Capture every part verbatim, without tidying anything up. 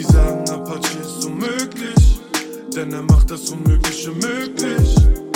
sagen, Apache ist unmöglich, denn er macht das Unmögliche möglich.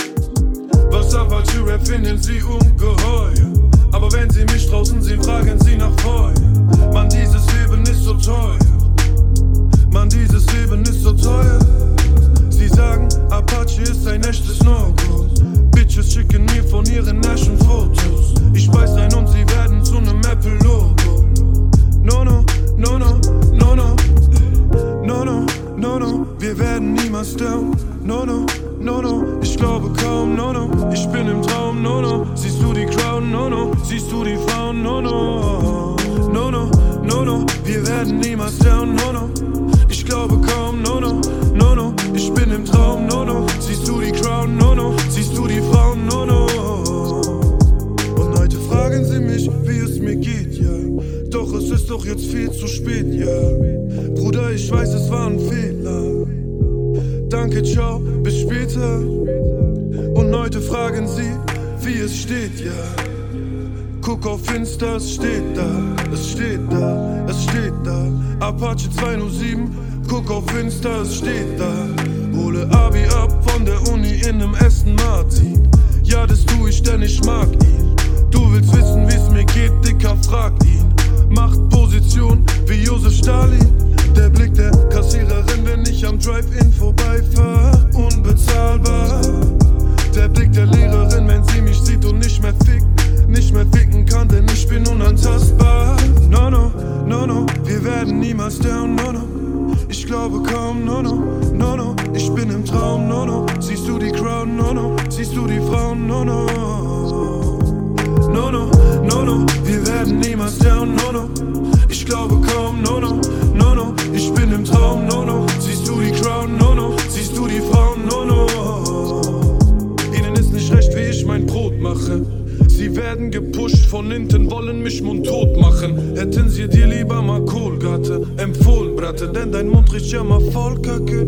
Was Apache Rap finden sie ungeheuer, aber wenn sie mich draußen sehen, fragen sie nach Feuer. Mann, dieses Leben ist so teuer, Mann, dieses Leben ist so teuer. Sie sagen, Apache ist ein echtes No-Go. Bitches schicken mir von ihren Naschen Fotos. Ich speis ein und sie werden zu nem Apple-Logo. No, no, no, no, no, no. No, no, no, no. Wir werden niemals down. No, no, no, no. Ich glaube kaum, no, no. Ich bin im Traum, no, no. Siehst du die Crown, no, no. Siehst du die Frauen, no, no. No, no, no, no. Wir werden niemals down, no, no. Ich glaube kaum, no, no, no, no. Ich bin im Traum, no, no. Siehst du die Crown, no, no. Siehst du die Frauen, no, no. Und heute fragen sie mich, wie es mir geht, ja. Doch es ist doch jetzt viel zu spät, ja. Bruder, ich weiß, es war ein Fehler. Danke, ciao, bis später. Und heute fragen sie, wie es steht, ja. Guck auf Insta, es steht da, es steht da, es steht da. Apache zwei null sieben, guck auf Insta, es steht da. Hole Abi ab von der Uni in nem Aston Martin. Ja, das tu ich, denn ich mag ihn. Du willst wissen, wie's mir geht, Dicker, frag ihn. Macht Position wie Josef Stalin. Der Blick der Kassiererin, wenn ich am Drive-In vorbeifahr. Unbezahlbar. Der Blick der Lehrerin, wenn sie mich sieht und nicht mehr fickt. Nicht mehr ficken kann, denn ich bin unantastbar. No, no, no, no, wir werden niemals down, no, no. Ich glaube kaum, no, no, no, no. Ich bin im Traum, no, no. Siehst du die Crown, no, no. Siehst du die Frauen, no, no. No, no, no, no, wir werden niemals down, no, no. Ich glaube kaum, no, no, no, no. Ich bin im Traum, no, no. Siehst du die Crown, no, no. Siehst du die Frauen, no, no. Ihnen ist nicht recht, wie ich mein Brot mache. Sie werden gepusht von hinten, wollen mich mundtot machen. Hätten sie dir lieber mal Kohlgatte empfohlen, Bratte, denn dein Mund riecht ja mal voll Kacke.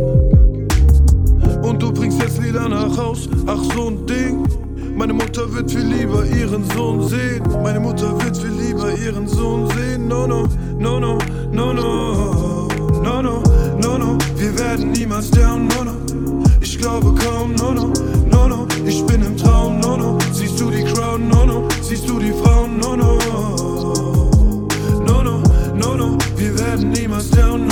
Und du bringst jetzt Lieder nach Haus, ach so ein Ding. Meine Mutter wird viel lieber ihren Sohn sehen. Meine Mutter wird viel lieber ihren Sohn sehen. No, no, no, no, no, no. No, no, no, no. Wir werden niemals down, no, no. Ich glaube kaum, no, no, no, no. Ich bin im Traum, no, no. Siehst du die Crown, no, no. Siehst du die Frauen, no, no. No, no, no, no. Wir werden niemals down, no.